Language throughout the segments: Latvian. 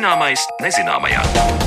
Zināmais nezināmajā.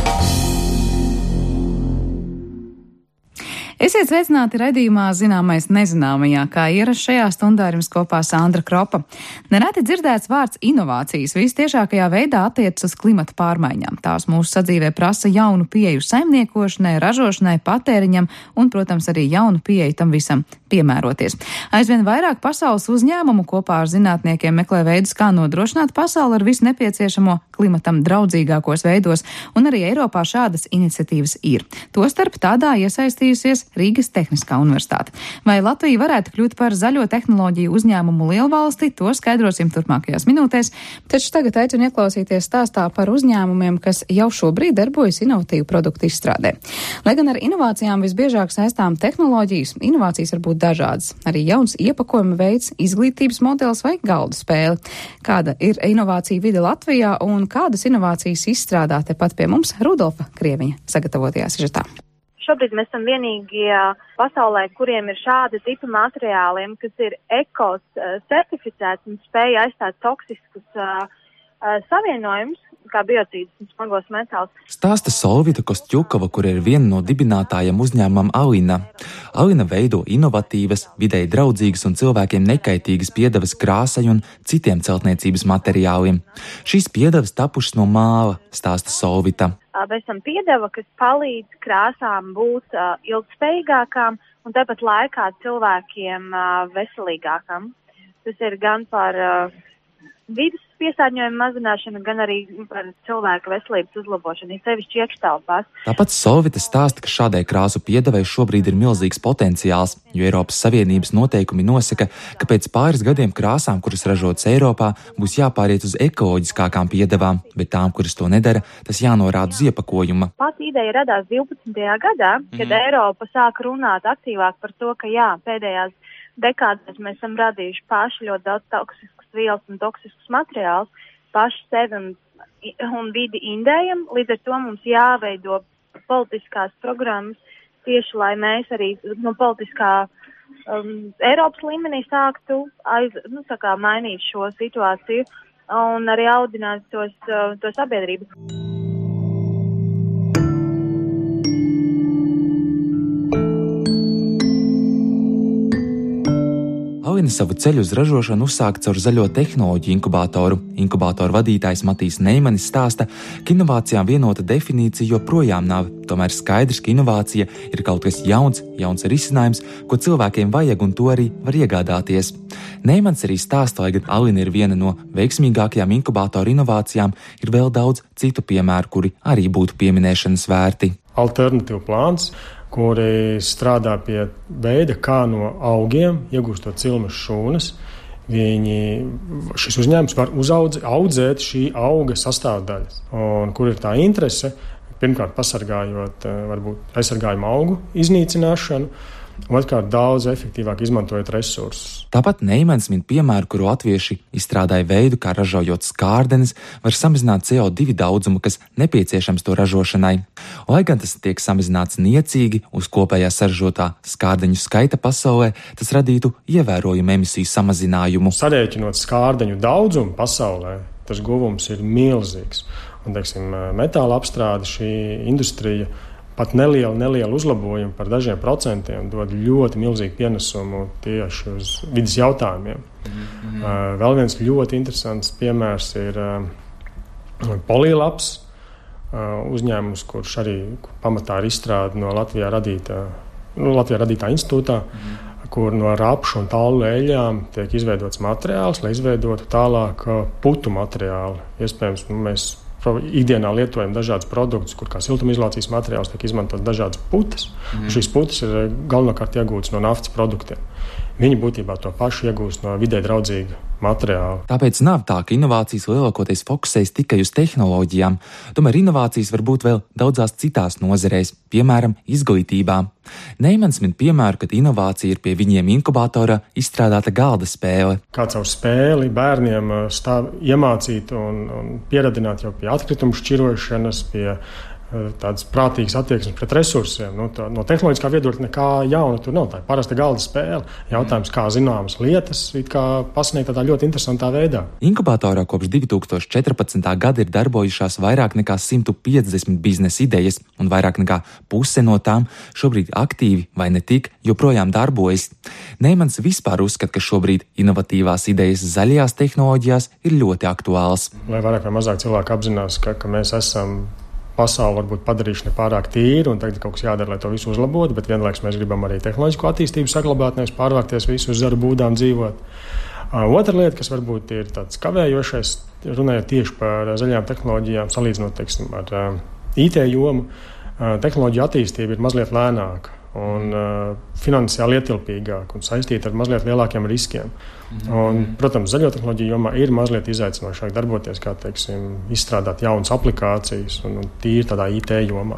Esiet sveicināti raidījumā Zināmais nezināmajā, kā ierasts šajā stundā ar jums kopā Sandra Kropa. Nereti dzirdēts vārds inovācijas vistiešākajā veidā attiecas uz klimata pārmaiņām. Tās mūsu sadzīvē prasa jaunu pieeju saimniekošanai, ražošanai, patēriņam un, protams, arī jaunu pieeju tam visam piemēroties. Aizvien vairāk pasaules uzņēmumu kopā ar zinātniekiem meklē veidus, kā nodrošināt pasauli ar visu nepieciešamo klimatam draudzīgākos veidos, un arī Eiropā šādas iniciatīvas ir. Tostarp tādā iesaistījusies Rīgas Tehniskā universitāte. Vai Latvija varētu kļūt par zaļo tehnoloģiju uzņēmumu lielvalsti, to skaidrosim turpmākajās minūtēs, taču tagad aicinu ieklausīties stāstā par uzņēmumiem, kas jau šobrīd darbojas inovatīvu produktu izstrādē. Lai gan ar inovācijām visbiežāk saistām tehnoloģijas, inovācijas var būt dažādas. Arī jauns iepakojuma veids, izglītības modelis vai galda spēle. Kāda ir inovācija vide Latvijā un kādas inovācijas izstrādā tepat pie mums Rudolfa Krieviņa sagatavotajā sižetā? Šobrīd mēs esam vienīgie pasaulē, kuriem ir šāda tipa materiāliem, kas ir ekos certificēts un spēja aizstāt toksiskus savienojumus, kā biocīdus un smagos metālus. Stāsta Solvita Kostjukova, kur ir viena no dibinātājiem uzņēmumam Alina. Alina veido inovatīvas, videi draudzīgas un cilvēkiem nekaitīgas piedevas krāsai un citiem celtniecības materiāliem. Šīs piedevas tapušas no māla, stāsta Solvita. Mēs esam piedeva, kas palīdz krāsām būt ilgspējīgākām un tāpat laikā cilvēkiem veselīgākām. Tas ir gan par vidas piesārņojuma mazināšanu, gan arī par cilvēku veselības uzlabošanu, sevišķi iekštelpās. Tāpat Solvita stāsta, ka šādai krāsu piedevai šobrīd ir milzīgs potenciāls, jo Eiropas Savienības noteikumi nosaka, ka pēc pāris gadiem krāsām, kuras ražotas Eiropā, būs jāpāriet uz ekoloģiskākām piedevām, bet tām, kuras to nedara, tas jānorāda uz iepakojuma. Pati ideja radās 12. gadā, kad Eiropa sāka runāt aktīvāk par to, ka pēdējās dekādēs mēs esam radījuši paši ļoti daudz toksiskus vielas un toksiskus materiālus, paši sevi un vidi indējam, līdz ar to mums jāveido politiskās programmas tieši, lai mēs arī politiskā Eiropas līmenī sāktu mainīt šo situāciju un arī audināt to sabiedrību. Alina savu ceļu uz ražošanu uzsāka caur zaļo tehnoloģiju inkubātoru. Inkubātoru vadītājs Matīs Neimanis stāsta, ka inovācijām vienota definīcija joprojām nav. Tomēr skaidrs, ka inovācija ir kaut kas jauns risinājums, ko cilvēkiem vajag un to arī var iegādāties. Neimans arī stāsta, lai gan Alina ir viena no veiksmīgākajām inkubātoru inovācijām, ir vēl daudz citu piemēru, kuri arī būtu pieminēšanas vērti. Alternatīva plāns, kuri strādā pie veida, kā no augiem, iegūstot cilmes šūnas, šis uzņēmums var audzēt šī auga sastāvdaļas. Un kur ir tā interese, pirmkārt pasargājot varbūt aizsargājumu augu iznīcināšanu, otrkārt daudz efektīvāk izmantojot resursus. Tāpat Neimans min piemēru, kur latvieši izstrādāja veidu, kā ražojot skārdenes, var samazināt CO2 daudzumu, kas nepieciešams to ražošanai. Lai gan tas tiek samazināts niecīgi uz kopējā saražotā skārdeņu skaita pasaulē, tas radītu ievērojumu emisiju samazinājumu. Sarēķinot skārdeņu daudzumu pasaulē, tas guvums ir milzīgs. Un, metāla apstrāde, šī industrija pat nelielu uzlabojumu par dažiem procentiem dod ļoti milzīgu pienesumu tieši uz vidas jautājumiem. Vēl viens ļoti interesants piemērs ir Polilabs, uzņēmums, kurš arī pamatā ir izstrāde no Latvijā radītā institūtā, kur no rapšu un tallu eļļām tiek izveidots materiāls, lai izveidotu tālāk putu materiālu. Iespējams, mēs ikdienā lietojam dažādus produktus, kur kā siltumizolācijas materiāls tiek izmantot dažādas putas. Šīs putas ir galvenokārt iegūtas no naftas produktiem. Viņi būtībā to pašu iegūst no vidē draudzīga materiāla. Tāpēc nav tā, ka inovācijas lielākoties fokusējas tikai uz tehnoloģijām. Tomēr inovācijas var būt vēl daudzās citās nozerēs, piemēram, izglītībā. Neimans min piemēru, kad inovācija ir pie viņiem inkubatorā izstrādāta galda spēle. Kā caur spēli bērniem iemācīt un pieradināt jau pie atkritumu šķirošanas, pie tādas prātīgas attieksmes pret resursiem. No tehnoloģiskā viedokļa nekā jauna tur nav. Tā ir parasta galda spēle. Jautājums, kā zināmas lietas pasniegt tādā ļoti interesantā veidā. Inkubatorā kopš 2014. gada ir darbojušās vairāk nekā 150 biznesa idejas, un vairāk nekā puse no tām šobrīd aktīvi vai ne tik joprojām darbojas. Neimans vispār uzskata, ka šobrīd inovatīvās idejas zaļajās tehnoloģijās ir ļoti aktuāls. Lai vairāk vai mazāk cilvēki apzinās, ka mēs esam pasauli varbūt padarījuši nepārāk tīru, un tagad kaut kas jādara, lai to visu uzlabotu, bet vienlaikus mēs gribam arī tehnoloģisko attīstību saglabāt, nevis pārvākties visu uz zaru būdām dzīvot. Otra lieta, kas varbūt ir tāds kavējošais, runājot tieši par zaļajām tehnoloģijām, salīdzinot, teiksim, ar IT jomu, tehnoloģija attīstība ir mazliet lēnāka un finansiāli ietilpīgāka un saistīta ar mazliet lielākiem riskiem. Un, protams, zaļo tehnoloģiju jomā ir mazliet izaicinošāk darboties, kā, teiksim, izstrādāt jaunas aplikācijas un tīri tādā IT jomā.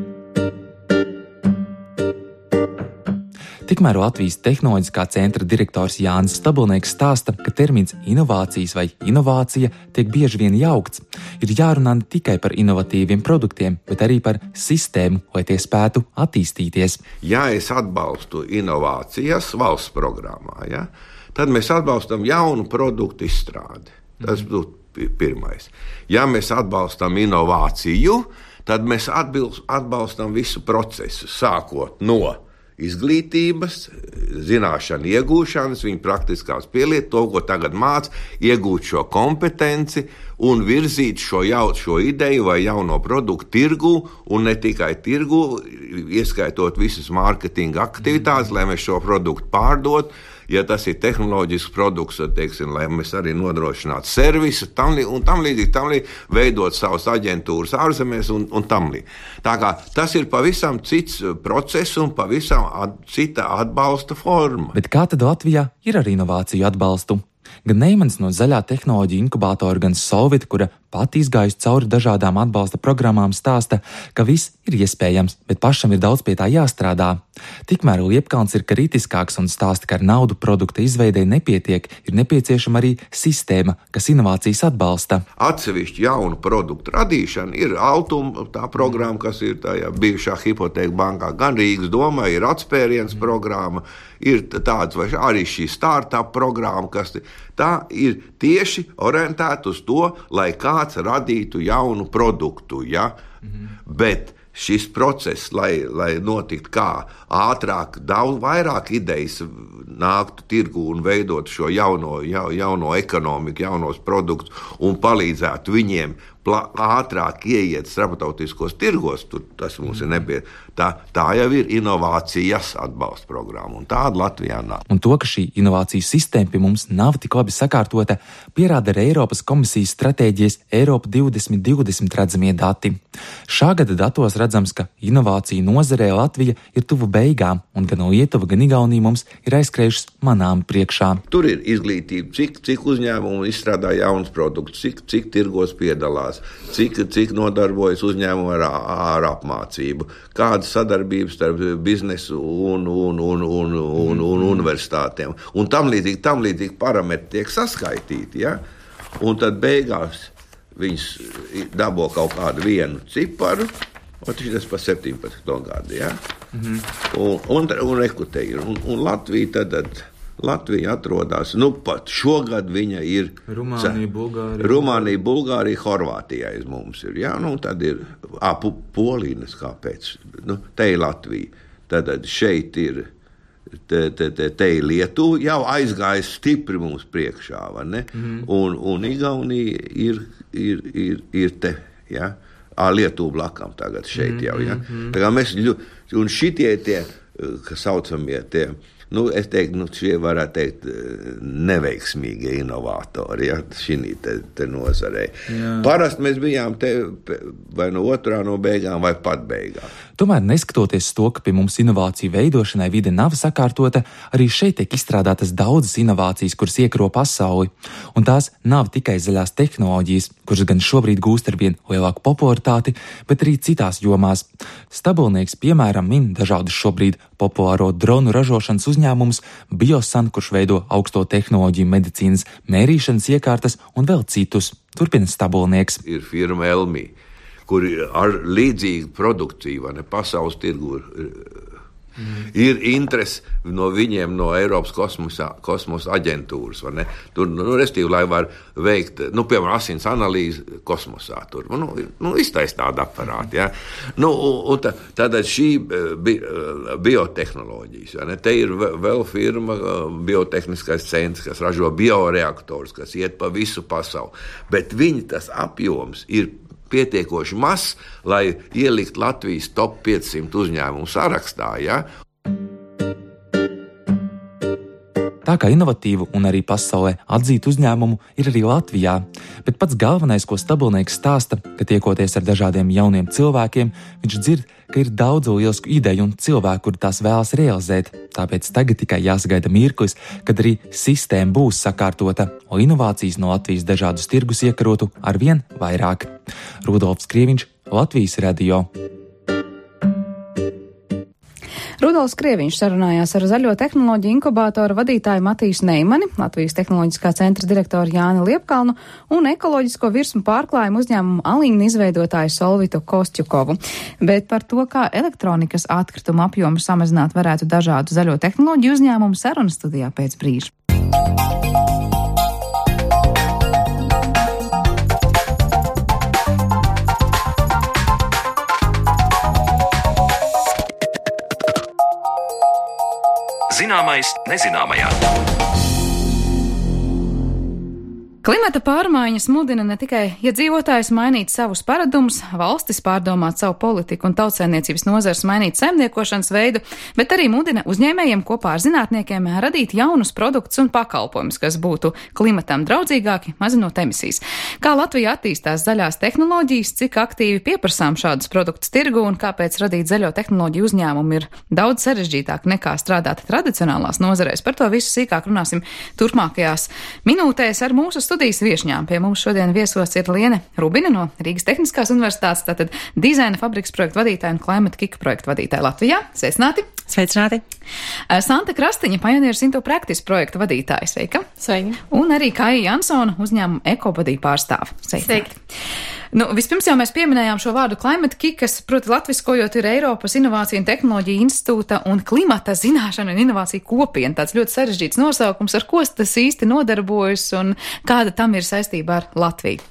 Tikmēr Latvijas Tehnoloģiskā centra direktors Jānis Stabulnieks stāsta, ka termins inovācijas vai inovācija tiek bieži vien jaukts. Ir jārunā ne tikai par inovatīviem produktiem, bet arī par sistēmu, lai tie spētu attīstīties. Ja es atbalstu inovācijas valsts programmā, tad mēs atbalstam jaunu produktu izstrādi. Tas būtu pirmais. Ja mēs atbalstam inovāciju, tad mēs atbalstam visu procesu, sākot no izglītības, zināšanu iegūšanas, viņa praktiskās pielietot, to, ko tagad māca, iegūt šo kompetenci un virzīt šo ideju vai jauno produktu tirgu, un ne tikai tirgu, ieskaitot visas mārketinga aktivitātes, lai mēs šo produktu pārdot. Ja tas ir tehnoloģisks produkts, tad, teiksim, lai mēs arī nodrošinātu servisu un tam līdzīgi veidot savas aģentūras ārzemēs un tam līdzīgi. Tā kā tas ir pavisam cits process un pavisam cita atbalsta forma. Bet kā tad Latvijā ir ar inovāciju atbalstu? Gan Neimans no Zaļā tehnoloģija inkubātora, gan Solvit, kura pati izgājusi cauri dažādām atbalsta programmām, stāsta, ka viss ir iespējams, bet pašam ir daudz pie tā jāstrādā. Tikmēr Liepkalns ir kritiskāks un stāsta, ka ar naudu produkta izveidei nepietiek, ir nepieciešama arī sistēma, kas inovācijas atbalsta. Atsevišķi jaunu produktu radīšana ir Altuma, tā programma, kas ir tajā bijušā Hipoteka bankā, gan Rīgas domā, ir atspēriens programma, ir tāds vai arī šī startup programma, kas tā ir tieši orientēta uz to, lai kāds radītu jaunu produktu, Bet šis process, lai notiktu kā ātrāk, daudz vairāk idejas nāktu tirgu un veidot šo jauno ekonomiku, jaunos produktus un palīdzētu viņiem ātrāk ieiet starptautiskos tirgos, tas mums ir nepieciešams. Tā jau ir inovācijas atbalsta programma, un tāda Latvijā nav. Un to, ka šī inovāciju sistēma pie mums nav tik labi sakārtota, pierāda ar Eiropas komisijas stratēģijas Eiropa 2020 redzamie dati. Šā gada datos redzams, ka inovāciju nozarē Latvija ir tuvu beigām, un gan Lietuva, gan Igaunija mums ir aizskrējušas manām priekšā. Tur ir izglītība, cik uzņēmumu izstrādā jauns produkts, cik tirgos piedalās, cik nodarbojas uzņēmumu ar apmācību, kādas sadarbības starp biznesu un universitātiem. Un tam līdzīgi parametri tiek saskaitīti, Un tad beigās viņas dabū kaut kādu vienu ciparu, un tas par 17 gadu, Un rekutē ir. Un Latvija atrodas, pat šogad viņa ir Rumānija, Bulgārija, Horvātija aiz mums ir, tad ir Polīnas, kāpēc, te ir Latvija, tad šeit ir, te ir Lietuva, jau aizgājis stipri mums priekšā, vai ne? Un Igaunija ir te, Lietuva blakam tagad šeit jau, Tā kā mēs, un šitie tie, kas saucamie tie, es teiktu, šie varētu teikt neveiksmīgi inovatori, šī te nozarē. Parasti mēs bijām te vai no otrā no beigām, vai pat beigām. Tomēr, neskatoties to, ka pie mums inovāciju veidošanai vide nav sakārtota, arī šeit tiek izstrādātas daudzas inovācijas, kuras iekaro pasauli. Un tās nav tikai zaļās tehnoloģijas, kuras gan šobrīd gūst ar vien lielāku popularitāti, bet arī citās jomās. Stabulnieks, piemēram, min dažādus šobrīd populāro dronu ražošanas uzņēmumus, Biosan, kurš veido augsto tehnoloģiju medicīnas mērīšanas iekārtas un vēl citus. Turpina Stabulnieks. Ir firma Elmī, kur ar līdzīgu produkciju, vai ne, pasaules tirgu ir interese no viņiem, no Eiropas kosmosa aģentūras, vai ne? Tur, restīvi, lai var veikt, piemēram, asins analīzi kosmosā, tur, iztaist tādu aparātu, ja? Tātad šī biotehnoloģijas, vai ne? Te ir vēl firma, biotehniskais centrs, kas ražo bioreaktorus, kas iet pa visu pasauli, bet viņi tas apjoms ir pietiekoši mazs, lai ielikt Latvijas top 500 uzņēmumu sarakstā, ja? Tā kā inovatīvu un arī pasaulē atzītu uzņēmumu ir arī Latvijā, bet pats galvenais, ko Stabilnieks stāsta, ka tiekoties ar dažādiem jauniem cilvēkiem, viņš dzird, ka ir daudz lielisku ideju un cilvēku, kur tās vēlas realizēt. Tāpēc tagad tikai jāsagaida mirklis, kad arī sistēma būs sakārtota, un inovācijas no Latvijas dažādus tirgus iekarotu arvien vairāk. Rudolfs Krieviņš, Latvijas radio. Rudolfs Krieviņš sarunājās ar Zaļo tehnoloģiju inkubātoru vadītāju Matīsu Neimani, Latvijas tehnoloģiskā centra direktoru Jāni Liepkalnu un ekoloģisko virsmu pārklājumu uzņēmumu Alīnu izveidotāju Solvitu Kostjukovu. Bet par to, kā elektronikas atkrituma apjomu samazināt varētu dažādu zaļo tehnoloģiju uzņēmumu, sarunas studijā pēc brīža. Zināmais nezināmajā. Klimata pārmaiņas mudina ne tikai iedzīvotājus mainīt savus paradumus, valstis pārdomāt savu politiku un tautsēmniecības nozars mainīt saimniekošanas veidu, bet arī mudina uzņēmējiem kopā ar zinātniekiem radīt jaunus produktus un pakalpojumus, kas būtu klimatam draudzīgāki, mazinot emisijas. Kā Latvija attīstās zaļās tehnoloģijas, cik aktīvi pieprasām šādus produktus tirgu un kāpēc radīt zaļo tehnoloģiju uzņēmumu ir daudz sarežģītāk nekā strādāt tradicionālās nozarēs. Par to visu sīkāk runāsim turpmākajās minūtēs ar mūsu studijas viešņām. Pie mums šodien viesos ir Liene Rubina no Rīgas Tehniskās universitātes, tātad dizaina fabrikas projektu vadītāja un Climate Kick projektu vadītāja Latvijā. Sveicināti! Sveicināti! Santa Krastiņa, Pioneers into Practice projektu vadītāja. Sveika! Sveiki! Un arī Kaija Jansona, uzņēmuma Ekobody pārstāve. Sveiki! Vispirms jau mēs pieminējām šo vārdu Climate Kick, kas, proti, latviskojot ir Eiropas Inovāciju un tehnoloģiju institūta un klimata zināšana un inovāciju kopiena. Tāds ļoti sarežģīts nosaukums, ar ko tas īsti nodarbojas un kāda tam ir saistība ar Latviju.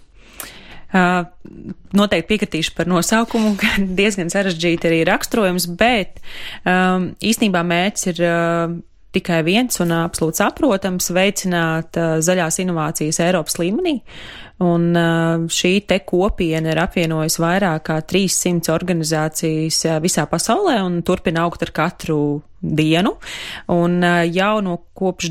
Noteikti piekritīšu par nosaukumu, ka diezgan sarežģīti arī raksturojums, bet īstenībā mērķis ir tikai viens un absolūti saprotams - veicināt zaļās inovācijas Eiropas līmenī. Un šī te kopiena ir apvienojusi vairāk kā 300 organizācijas visā pasaulē un turpina augt ar katru dienu. Un jau no kopš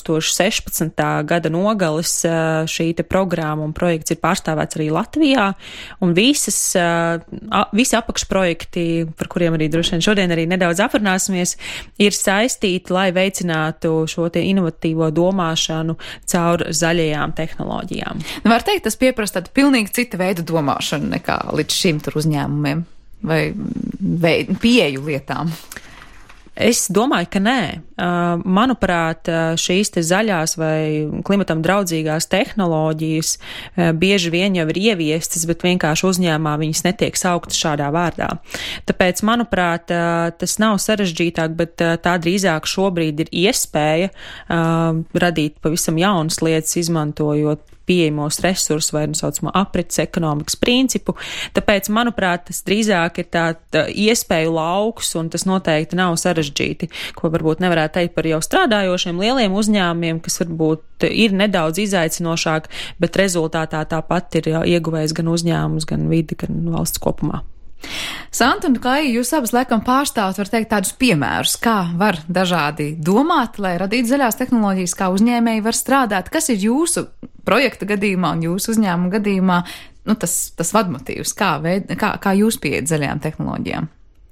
2016. Gada nogales šī te programma un projekts ir pārstāvēts arī Latvijā. Un visi apakšprojekti, par kuriem arī droši vien šodien arī nedaudz aprunāsimies, ir saistīti, lai veicinātu šo te inovatīvo domāšanu caur zaļajām tehnoloģijām. Var teikt, tas pieprasa tādu pilnīgi citu veidu domāšanu nekā līdz šim tur uzņēmumiem vai pieeju lietām. Es domāju, ka nē. Manuprāt, šīs te zaļās vai klimatam draudzīgās tehnoloģijas bieži vien jau ir ieviestas, bet vienkārši uzņēmumā viņas netiek sauktas šādā vārdā. Tāpēc, manuprāt, tas nav sarežģītāk, bet tā drīzāk šobrīd ir iespēja radīt pavisam jaunas lietas, izmantojot pieejamos resursus vai saucamo aprits ekonomikas principu. Tāpēc, manuprāt, tas drīzāk ir tā iespēju lauks, un tas noteikti nav sarežģīti, ko varbūt nevarētu teikt par jau strādājošiem lieliem uzņēmumiem, kas varbūt ir nedaudz izaicinošāk, bet rezultātā tāpat ir ieguvējis gan uzņēmums, gan vidi, gan valsts kopumā. Santa un Kaija, jūs abas laikam pārstāvat, var teikt, tādus piemērus, kā var dažādi domāt, lai radītu zaļās tehnoloģijas, kā uzņēmēji var strādāt. Kas ir jūsu projekta gadījumā un jūsu uzņēmuma gadījumā tas vadmotīvs, kā jūs pieejat zaļajām tehnoloģijām?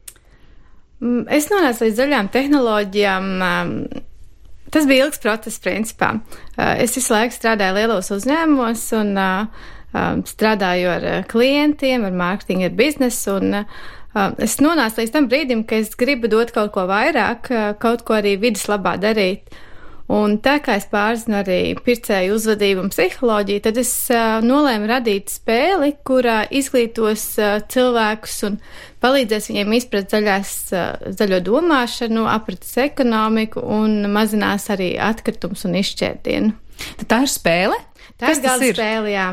Es nonācu līdz zaļām tehnoloģijām. Tas bija ilgs process, principā. Es visu laiku strādāju lielos uzņēmumos un strādāju ar klientiem, ar mārketingu, ar biznesu, un es nonācu līdz tam brīdim, ka es gribu dot kaut ko vairāk, kaut ko arī vidas labā darīt. Un tā kā es pārzinu arī pircēju uzvedību un psiholoģiju, tad es nolēmu radīt spēli, kurā izglītos cilvēkus un palīdzēs viņiem izprast zaļo domāšanu, aprates ekonomiku un mazinās arī atkritumus un izšķērdienu. Tad tā ir spēle? Tā ir galda spēle, jā.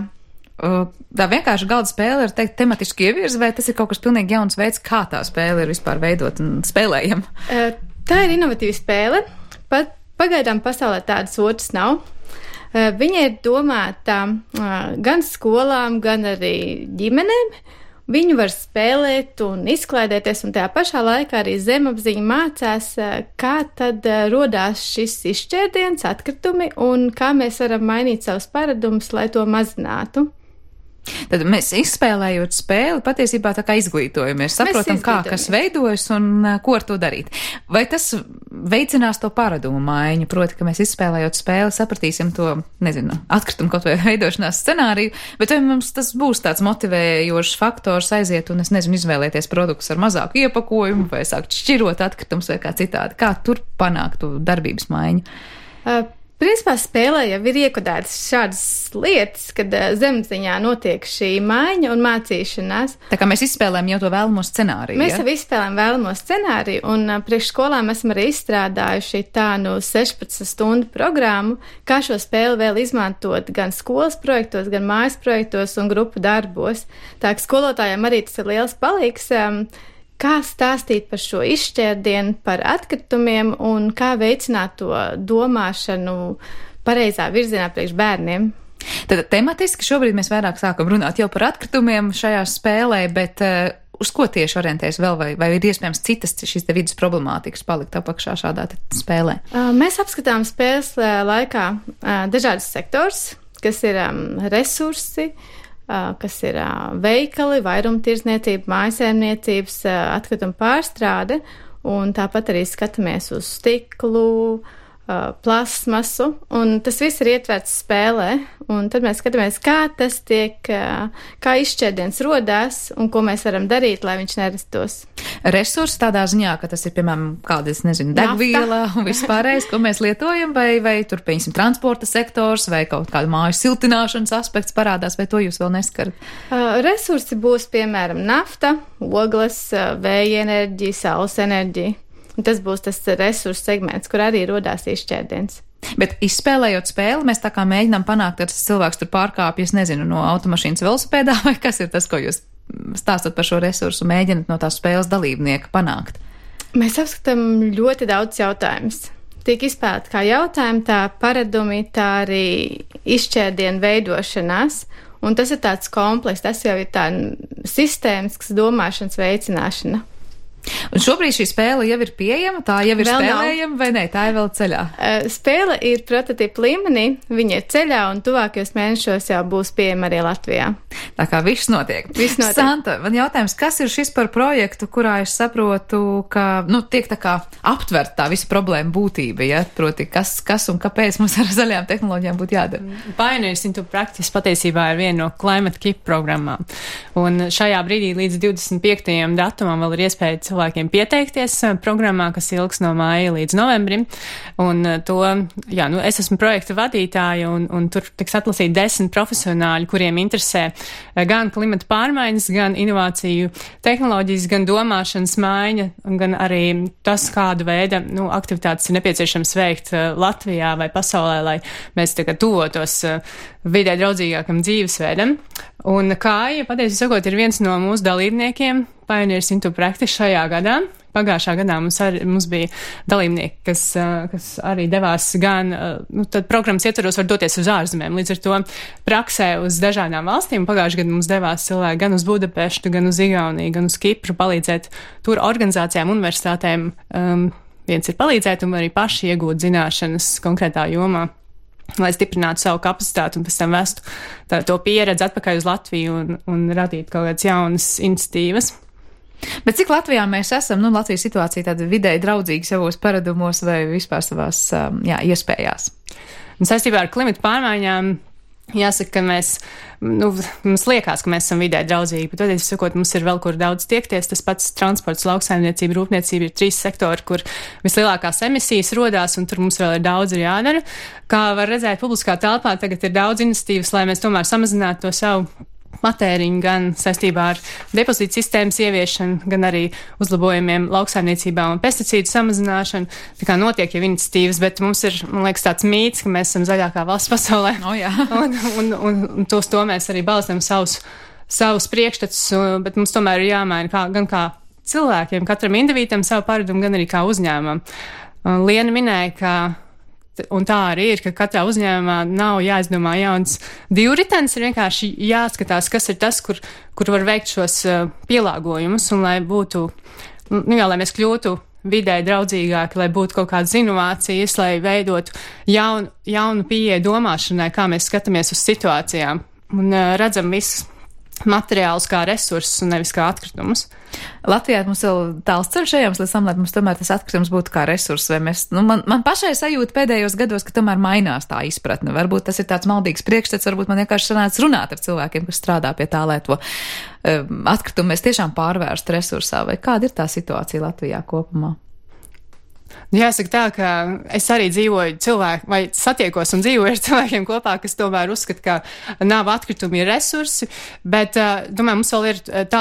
Tā vienkārši galda spēle ir teikt tematiski ievirza, vai tas ir kaut kas pilnīgi jauns veids, kā tā spēle ir vispār veidot un spēlējama? Tā ir inovatīva spēle. Pagaidām pasaulē tādas otras nav. Viņa ir domāta gan skolām, gan arī ģimenēm. Viņu var spēlēt un izklaidēties, un tajā pašā laikā arī zemapziņa mācās, kā tad rodās šis izšķērdiens, atkritumi, un kā mēs varam mainīt savus paradumus, lai to mazinātu. Tad mēs izspēlējot spēli, patiesībā tā kā izglītojamies, saprotam, kā kas veidojas un ko ar to darīt. Vai tas veicinās to paradumu maiņu, proti, ka mēs izspēlējot spēli sapratīsim to, atkritumu kaut vai veidošanās scenāriju, bet vai mums tas būs tāds motivējošs faktors aiziet un, izvēlēties produktus ar mazāku iepakojumu vai sākt šķirot atkritumus vai kā citādi? Kā tur panākt to darbības maiņu? Principā spēlē jau ir iekodētas šādas lietas, kad zemapziņā notiek šī maiņa un mācīšanās. Tā kā mēs izspēlējam jau to vēlamo scenāriju. Mēs jau izspēlējam vēlamo scenāriju, un priekš skolām esam arī izstrādājuši tādu 16 stundu programmu, kā šo spēli vēl izmantot gan skolas projektos, gan mājas projektos un grupu darbos. Tā kā skolotājiem arī tas ir liels palīgs. Kā stāstīt par šo izšķērdienu, par atkritumiem un kā veicināt to domāšanu pareizā virzienā priekš bērniem. Tad tematiski šobrīd mēs vairāk sākam runāt jau par atkritumiem šajā spēlē, bet uz ko tieši orientēs vēl vai ir iespējams citas šīs te vidas problemātikas palikt apakšā šādā spēlē? Mēs apskatām spēles laikā dažādas sektors, kas ir resursi, kas ir veikali, vairumtirdzniecība, mājasēmniecības, atkrituma pārstrāde, un tāpat arī skatāmies uz stiklu, plasmasu, un tas viss ir ietverts spēlē, un tad mēs skatāmies, kā tas tiek, kā izšķērdiens rodās, un ko mēs varam darīt, lai viņš nerastos. Resursi tādā ziņā, ka tas ir, piemēram, kāda, degviela un vispārējais, ko mēs lietojam, vai tur, piemēram, transporta sektors, vai kaut kāda māju siltināšanas aspekts parādās, vai to jūs vēl neskarat? Resursi būs, piemēram, nafta, ogles, vēja enerģija, saules enerģija. Un tas būs tas resursu segments, kur arī rodās izšķērdiens. Bet izspēlējot spēli, mēs tā kā mēģinām panākt, ka tas cilvēks tur pārkāpjas, no automašīnas velosipēdā, vai kas ir tas, ko jūs stāstat par šo resursu, mēģināt no tās spēles dalībnieka panākt? Mēs apskatām ļoti daudz jautājumus. Tiek izpēlēti kā jautājumi, tā paradumi, tā arī izšķērdienu veidošanās. Un tas ir tāds komplekss, tas jau ir tā sistēmisks domāšanas veicināšana. Un šobrīd šī spēle jau ir pieejama, tā jau ir spēlējama, vai ne? Tā ir vēl ceļā? Spēle ir prototipa līmenī, viņa ir ceļā un tuvākajos mēnešos jau būs pieejama arī Latvijā. Tā kā viss notiek. Santa, man jautājums, kas ir šis par projektu, kurā es saprotu, ka, tiek tā kā aptvert tā visa problēma būtība, ja? Proti, kas un kāpēc mums ar zaļajām tehnoloģijām būtu jādara? Pioneers into Practice patiesībā ir viena no Climate Keep programmām. Un šajā brīdī līdz 25. datumam vēl ir iespēja cilvēkiem pieteikties programmā, kas ilgs no māja līdz novembrim. Un es esmu projekta vadītāja, un tur tiks atlasīti 10 profesionāļi, kuriem interesē gan klimata pārmaiņas, gan inovāciju tehnoloģijas, gan domāšanas maiņa, gan arī tas, kādu veidu aktivitātes ir nepieciešams veikt Latvijā vai pasaulē, lai mēs tagad tuvotos vidē draudzīgākam dzīvesveidam. Un Kāja, patiesi sakot, ir viens no mūsu dalībniekiem Pioneers into Practice šajā gadā. Pagājušā gadā mums bija dalībnieki, kas arī devās gan, tad programmas ietvaros var doties uz ārzemēm, līdz ar to praksē uz dažādām valstīm. Pagājušajā gadā mums devās cilvēki gan uz Budapeštu, gan uz Igauniju, gan uz Kipru palīdzēt tur organizācijām, universitātēm. Viens ir palīdzēt un arī paši iegūt zināšanas konkrētā jomā, lai stiprinātu savu kapacitāti un pēc tam vestu to pieredzi atpakaļ uz Latviju un radītu kaut kādas jaunas iniciatīvas. Bet cik Latvijā mēs esam, Latvijas situācija tāda vidēji draudzīga savos paradumos vai vispār savās iespējās? Un saistībā ar klimatu pārmaiņām Jāsaka, ka mums liekas, ka mēs esam vidē draudzīgi, bet, patiesībā sakot, mums ir vēl kur daudz tiekties. Tas pats transports, lauksaimniecība, rūpniecība ir 3 sektori, kur vislielākās emisijas rodās, un tur mums vēl ir daudz jādara. Kā var redzēt, publiskā telpā tagad ir daudz iniciatīvas, lai mēs tomēr samazinātu to savu matēriņu gan saistībā ar depozītu sistēmas ieviešanu, gan arī uzlabojumiem lauksaimniecībā un pesticīdu samazināšanu. Tā kā notiek jau iniciatīvas, bet mums ir, man liekas, tāds mīts, ka mēs esam zaļākā valsts pasaulē. Un tos to mēs arī balstam savus priekšstats, bet mums tomēr ir jāmaina gan kā cilvēkiem, katram individam savu paradumu, gan arī kā uzņēmumam. Liena minēja, ka un tā arī ir, ka katrā uzņēmumā nav jāizdomā jauns divritenis, ir vienkārši jāskatās, kas ir tas, kur var veikt šos pielāgojumus, un lai būtu, lai mēs kļūtu vidē draudzīgāki, lai būtu kaut kādas inovācijas, lai veidotu jaunu pieeju domāšanai, kā mēs skatāmies uz situācijām, un redzam visus materiālus kā resursus un nevis kā atkritumus. Latvijā mums vēl tāls ceļš ejams, lai mums tomēr tas atkritums būtu kā resurss, vai mēs, man pašai sajūta pēdējos gados, ka tomēr mainās tā izpratne. Varbūt tas ir tāds maldīgs priekšstats, varbūt man vienkārši sanāca runāt ar cilvēkiem, kas strādā pie tā, lai to atkritumu mēs tiešām pārvērstu resursā, vai kāda ir tā situācija Latvijā kopumā? Jāsaka tā, ka es arī dzīvoju vai satiekos un dzīvoju ar cilvēkiem kopā, kas tomēr uzskata, ka nav atkritumi ir resursi, bet, domāju, mums vēl ir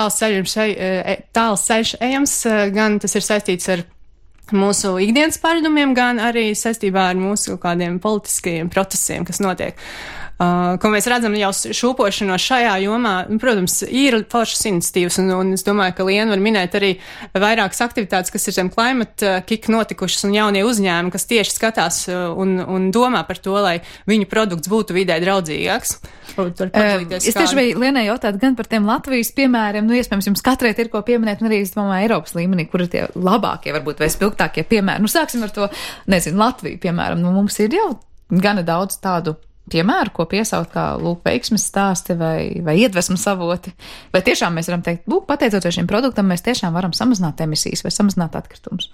tāls ceļš ejams, gan tas ir saistīts ar mūsu ikdienas paradumiem, gan arī saistībā ar mūsu kādiem politiskajiem procesiem, kas notiek. Ko mēs redzam jau šūpošanos šajā jomā, protams, ir plašas iniciatīvas, un es domāju, ka Liena var minēt arī vairākas aktivitātes, kas ir zem Climate Kick notikušas, un jaunie uzņēmumi, kas tieši skatās un domā par to, lai viņu produkts būtu vidē draudzīgāks. Es tieši biju Lienai jautāt gan par tiem Latvijas piemēriem, iespējams, jums katrai ir ko pieminēt, un arī, es domāju, Eiropas līmenī, kur ir tie labākie, varbūt, vai spilgtākie piemēri. Sāksim ar to, Latviju, piemēram. Mums ir jau gana daudz tādu piemēru, ko piesaukt kā, veiksmes stāsti vai iedvesmas avoti. Vai tiešām mēs varam teikt, pateicoties šim produktam, mēs tiešām varam samazināt emisijas vai samazināt atkritumus?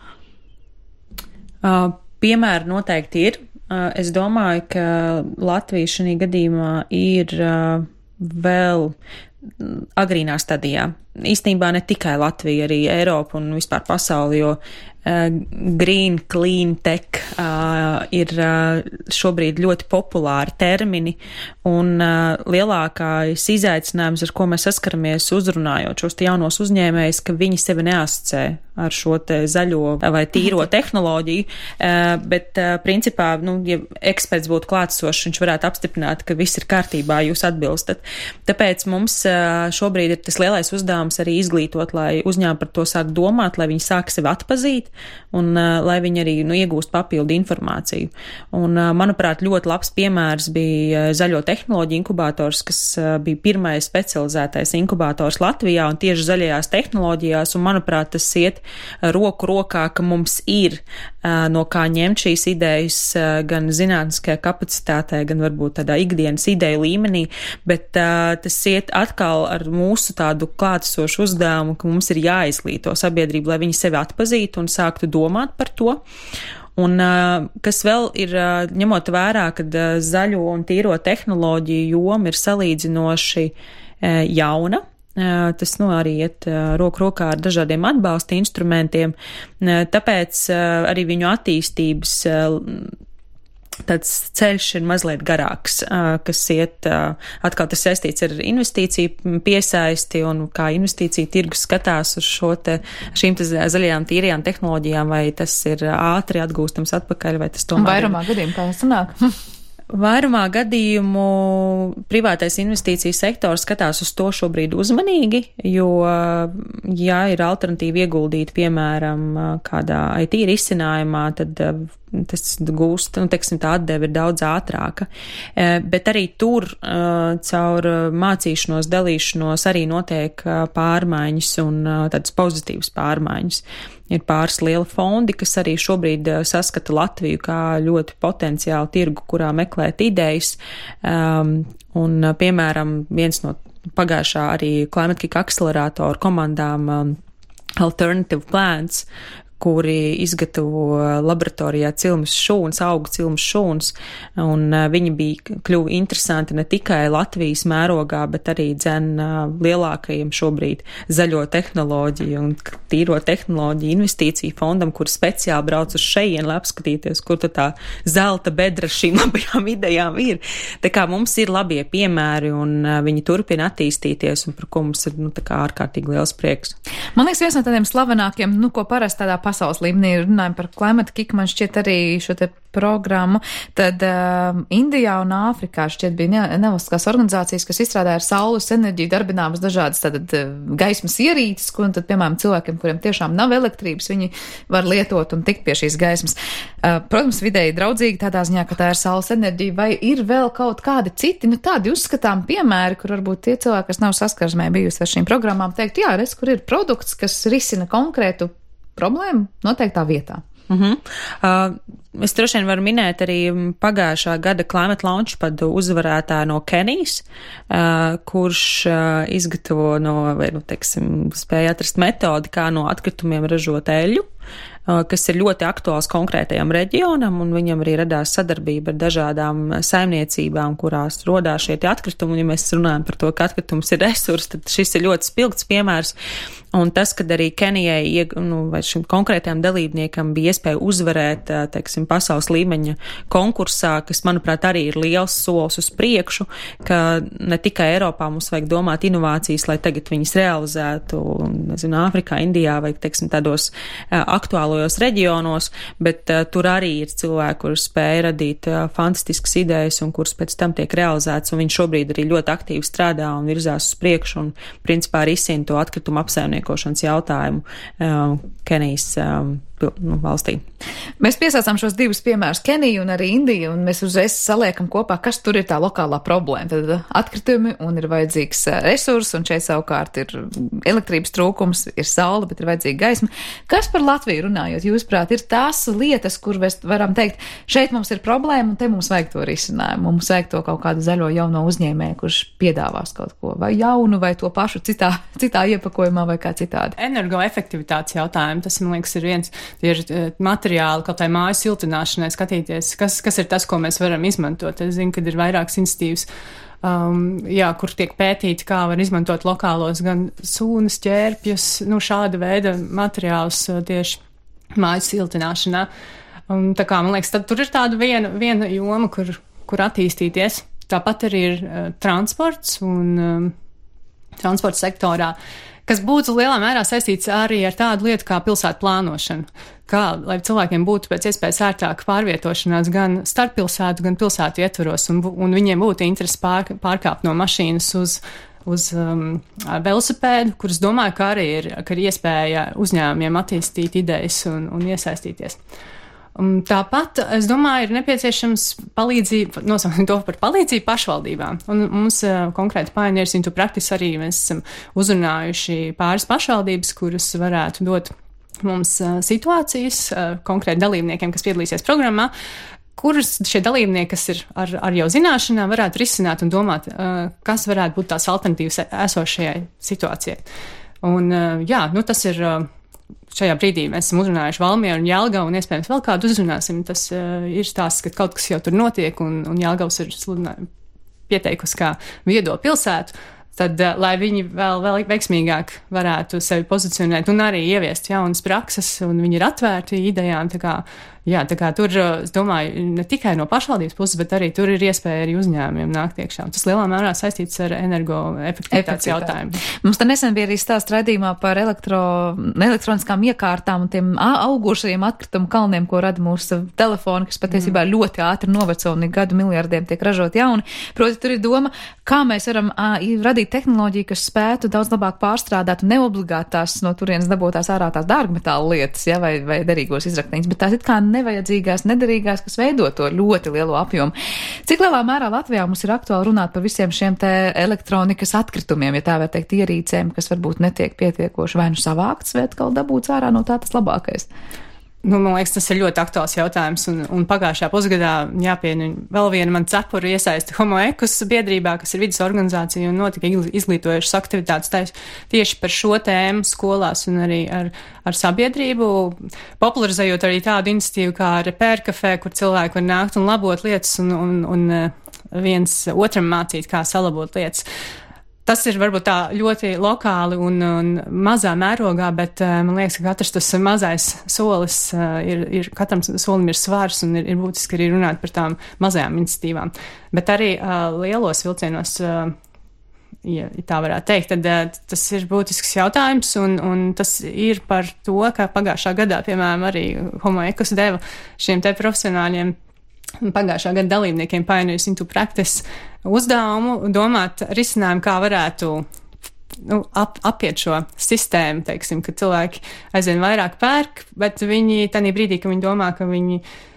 Piemēri noteikti ir. Es domāju, ka Latvija šajā gadījumā ir vēl agrīnā stadijā. Īstenībā ne tikai Latvija, arī Eiropa un vispār pasauli, jo green, clean tech ir šobrīd ļoti populāri termini, un lielākais izaicinājums, ar ko mēs saskaramies uzrunājot šos jaunos uzņēmējus, ka viņi sevi neasociē ar šo te zaļo vai tīro tehnoloģiju, bet principā, ja eksperts būtu klātsošs, viņš varētu apstiprināt, ka viss ir kārtībā, jūs atbilstat. Tāpēc mums šobrīd ir tas lielais uzdevums arī izglītot, lai uzņēmumi par to sāk domāt, lai viņi sāk sevi atpazīt un lai viņi arī iegūst papildu informāciju. Un, manuprāt, ļoti labs piemērs bija zaļo tehnoloģiju inkubators, kas bija pirmais specializētais inkubators Latvijā un tieši zaļajās tehnoloģijās, un, manuprāt, tas iet roku rokā, ka mums ir no kā ņemt šīs idejas gan zinātniskajā kapacitātē, gan varbūt tādā ikdienas ideju līmenī, bet tas iet atkal ar mūsu tādu klātesošu uzdevumu, ka mums ir jāizglīto sabiedrību, lai viņi sevi atpazītu un sāktu domāt par to. Un kas vēl ir, ņemot vērā, kad zaļo un tīro tehnoloģiju joma ir salīdzinoši jauna, tas arī iet roku rokā ar dažādiem atbalsta instrumentiem, tāpēc arī viņu attīstības tāds ceļš ir mazliet garāks, kas iet, atkal tas saistīts ar investīciju piesaisti un kā investīcija tirgus skatās uz šīm zaļajām tīrajām tehnoloģijām, vai tas ir ātri atgūstams atpakaļ, vai tas tomēr vairumā gadījumu kā sanāk? Vairumā gadījumu privātais investīciju sektors skatās uz to šobrīd uzmanīgi, jo, ja ir alternatīva ieguldīt, piemēram, kādā IT risinājumā, tad tas gūst, teiksim, tā atdeve ir daudz ātrāka. Bet arī tur caur mācīšanos, dalīšanos arī notiek pārmaiņas un tādas pozitīvas pārmaiņas. Ir pāris liela fondi, kas arī šobrīd saskata Latviju kā ļoti potenciālu tirgu, kurā meklēt idejas. Un, piemēram, viens no pagājušā arī Climate Kick akceleratoru komandām Alternative Plants, kuri izgatavo laboratorijā cilmes šūnas, augu cilmes šūnas, un viņi bija kļuvi interesanti ne tikai Latvijas mērogā, bet arī lielākajiem šobrīd zaļo tehnoloģiju un tīro tehnoloģiju investīciju fondam, kur speciāli brauc uz šejienu, lai apskatīties, kur tā zelta bedra šīm labajām idejām ir. Tā kā mums ir labie piemēri un viņi turpina attīstīties un par ko mums ir, tā kā ārkārtīgi liels prieks. Man liekas, viens no tādiem slavenākiem, ko parasti tādā pasaules līmenī runājam par Climate Kick, man šķiet arī šo te programmu, tad Indijā un Āfrikā šķiet bija nevalstiskās organizācijas, kas izstrādāja ar saules enerģiju darbināmas dažādas tātad gaismas ierīces, un tad, piemēram, cilvēkiem, kuriem tiešām nav elektrības, viņi var lietot un tikt pie šīs gaismas. Protams, vidēji draudzīgi tādā ziņā, ka tā ir saules enerģija, vai ir vēl kaut kādi citi, tādi uzskatām piemēri, kur varbūt tie cilvēki, kas nav saskarsmē bijusi ar šīm programmām, teikt, jā, redz, kur ir produkts, kas risina konkrētu problēmu noteiktā vietā. Es droši vien varu minēt arī pagājušā gada Climate Launchpad uzvarētāju no Kenijas, kurš izgatavo spēja atrast metodi, kā no atkritumiem ražot eļļu, kas ir ļoti aktuāls konkrētajam reģionam, un viņam arī radās sadarbība ar dažādām saimniecībām, kurās rodās šie atkritumi, un ja mēs runājam par to, ka atkritums ir resurs, tad šis ir ļoti spilgts piemērs, un tas, kad arī Kenijai, vai šim konkrētajam dalībniekam bija iespēja uzvarēt, pasaules līmeņa konkursā, kas, manuprāt, arī ir liels solis uz priekšu, ka ne tikai Eiropā mums vajag domāt inovācijas, lai tagad viņas realizētu, Āfrikā, Indijā vai, tādos aktuālajos reģionos, bet tur arī ir cilvēki, kur spēja radīt fantastiskas idejas un kuras pēc tam tiek realizētas, un viņi šobrīd arī ļoti aktīvi strādā un virzās uz priekšu un, principā, risina to atkritumu apsaimniekošanas jautājumu Kenijas valstī. Mēs piesaucām šos divus piemērus, Keniju un arī Indiju, un mēs uzreiz saliekam kopā, kas tur ir tā lokālā problēma. Tad atkritumi un ir vajadzīgs resurs, un šeit savukārt ir elektrības trūkums, ir saule, bet ir vajadzīga gaisma. Kas par Latviju runājot, jūsuprāt, ir tās lietas, kur mēs varam teikt, šeit mums ir problēma, un te mums vajag to risinājumu, mums vajag to kaut kādu zaļo jauno uzņēmēju, kurš piedāvās kaut ko vai jaunu, vai to pašu citā iepakojumā vai kā citādi. Energoefektivitātes jautājumi, tas, man liekas, ir viens. Tie ir materiāli, kaut vai mājas siltināšanai, skatīties, kas ir tas, ko mēs varam izmantot. Es zinu, ka ir vairākas institīvas, kur tiek pētīti, kā var izmantot lokālos gan sūnas, ķērpjus, šāda veida materiālus tieši mājas siltināšanā. Tā kā, man liekas, tad tur ir tāda viena joma, kur attīstīties. Tāpat arī ir transports un transporta sektorā, kas būtu lielā mērā saistīts arī ar tādu lietu kā pilsētu plānošanu. Lai cilvēkiem būtu pēc iespējas ērtāk pārvietošanās gan starp pilsētu, gan pilsētu ietvaros, un viņiem būtu interesi pārkāpt no mašīnas uz velosipēdu, kuras domāju, ka arī ir iespēja uzņēmumiem attīstīt idejas un iesaistīties. Tāpat, es domāju, ir nepieciešams palīdzība, nosauksim to par palīdzību pašvaldībām. Un mums konkrēti Pioneers into Practice arī mēs esam uzrunājuši pāris pašvaldības, kuras varētu dot mums situācijas konkrēti dalībniekiem, kas piedalīsies programmā, kuras šie dalībnieki, kas ir ar jau zināšanām, varētu risināt un domāt, kas varētu būt tās alternatīvas esošajai situācijai. Un tas ir. Šajā brīdī mēs esam uzrunājuši Valmieru un Jelgavu, un iespējams vēl kādu uzrunāsim. Tas ir stāsts, ka kaut kas jau tur notiek, un Jelgavs ir pieteikusi kā viedo pilsētu. Tad, lai viņi vēl veiksmīgāk varētu sevi pozicionēt un arī ieviest jaunas prakses, un viņi ir atvērti idejām, tā kā tur, es domāju, ne tikai no pašvaldības puses, bet arī tur ir iespēja arī uzņēmumiem nākt iekšā. Tas lielā mērā saistīts ar energoefektivitātes jautājumu. Mums te nesen bija arī stāsts raidījumā par elektroniskām iekārtām un tiem augušajiem atkritumu kalniem, ko rada mūsu telefoni, kas patiesībā ļoti ātri noveco un gadu miljardiem tiek ražot jauni. Proti, tur ir doma, kā mēs varam radīt tehnoloģiju, kas spētu daudz labāk pārstrādāt un neobligāti tās no turienes dabūtās ārā tās dārgmetāla lietas, vai derīgos izraktiņus, bet tās it kā nevajadzīgās, nederīgās, kas veido to ļoti lielo apjomu. Cik lielā mērā Latvijā mums ir aktuāli runāt par visiem šiem te elektronikas atkritumiem, ja tā var teikt, ierīcēm, kas varbūt netiek pietiekoši vai savākts, vai atkal dabūts ārā no tā tas labākais? Man liekas, tas ir ļoti aktuāls jautājums, un pagājušā pusgadā jāpieņem vēl viena man cepura iesaista Homo Ekus biedrībā, kas ir vidas organizācija, un notika izglītojušas aktivitātes tieši par šo tēmu skolās un arī ar sabiedrību, popularizējot arī tādu iniciatīvu kā Repair Café, kur cilvēki var nākt un labot lietas un viens otram mācīt, kā salabot lietas. Tas ir varbūt tā ļoti lokāli un mazā mērogā, bet man liekas, ka katrs tas mazais solis katram solim ir svārs un ir būtiski arī runāt par tām mazajām iniciatīvām. Bet arī lielos vilcienos, ja tā varētu teikt, tad tas ir būtisks jautājums un tas ir par to, ka pagājušā gadā, piemēram, arī Homo Ekus deva šiem te profesionāļiem pagājušā gada dalībniekiem Pioneers into Practice uzdevumu domāt risinājumu, kā varētu apiet šo sistēmu, teiksim, ka cilvēki aizvien vairāk pērk, bet viņi tādā brīdī, ka viņi domā, ka viņi